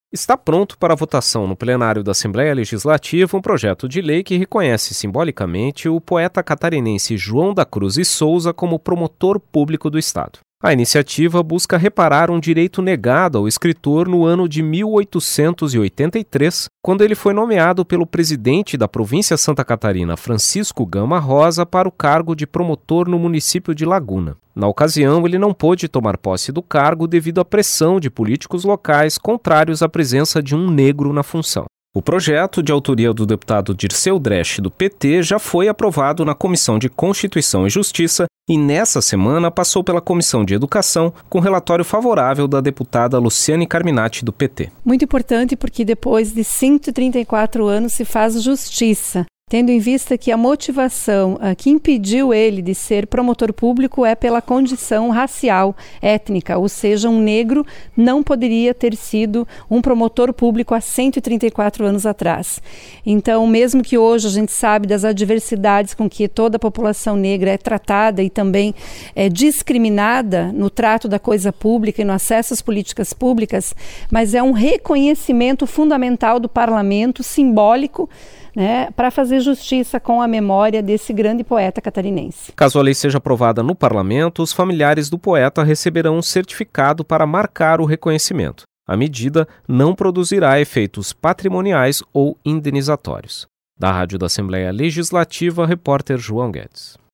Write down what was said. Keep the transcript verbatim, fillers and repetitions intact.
Está pronto para votação no plenário da Assembleia Legislativa um projeto de lei que reconhece simbolicamente o poeta catarinense João da Cruz e Souza como promotor público do Estado. A iniciativa busca reparar um direito negado ao escritor no ano de mil oitocentos e oitenta e três, quando ele foi nomeado pelo presidente da província Santa Catarina, Francisco Gama Rosa, para o cargo de promotor no município de Laguna. Na ocasião, ele não pôde tomar posse do cargo devido à pressão de políticos locais contrários à presença de um negro na função. O projeto, de autoria do deputado Dirceu Dresch, do P T, já foi aprovado na Comissão de Constituição e Justiça e, nessa semana, passou pela Comissão de Educação com relatório favorável da deputada Luciane Carminati, do P T. Muito importante porque depois de cento e trinta e quatro anos se faz justiça, tendo em vista que a motivação uh, que impediu ele de ser promotor público é pela condição racial, étnica, ou seja, um negro não poderia ter sido um promotor público há cento e trinta e quatro anos atrás. Então, mesmo que hoje a gente sabe das adversidades com que toda a população negra é tratada e também é discriminada no trato da coisa pública e no acesso às políticas públicas, mas é um reconhecimento fundamental do parlamento, simbólico, né, para fazer justiça com a memória desse grande poeta catarinense. Caso a lei seja aprovada no parlamento, os familiares do poeta receberão um certificado para marcar o reconhecimento. A medida não produzirá efeitos patrimoniais ou indenizatórios. Da Rádio da Assembleia Legislativa, repórter João Guedes.